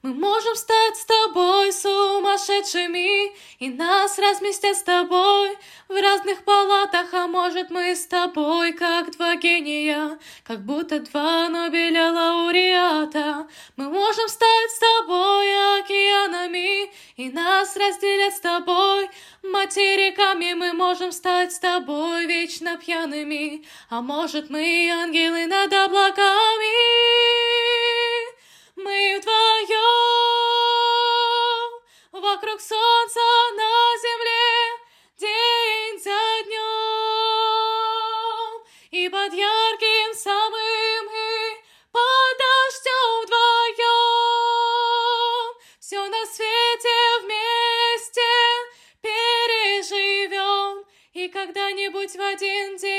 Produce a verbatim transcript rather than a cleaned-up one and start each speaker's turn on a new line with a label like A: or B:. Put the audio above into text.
A: Мы можем стать с тобой сумасшедшими, и нас разместят с тобой в разных палатах, а может мы с тобой как два гения, как будто два Нобеля лауреата. Мы можем стать с тобой океанами, и нас разделят с тобой материками. Мы можем стать с тобой вечно пьяными, а может мы ангелы над облаками. Мы вдвоем вокруг солнца на земле, день за днем, и под ярким самым и под дождем вдвоем. Все на свете вместе переживем, и когда-нибудь в один день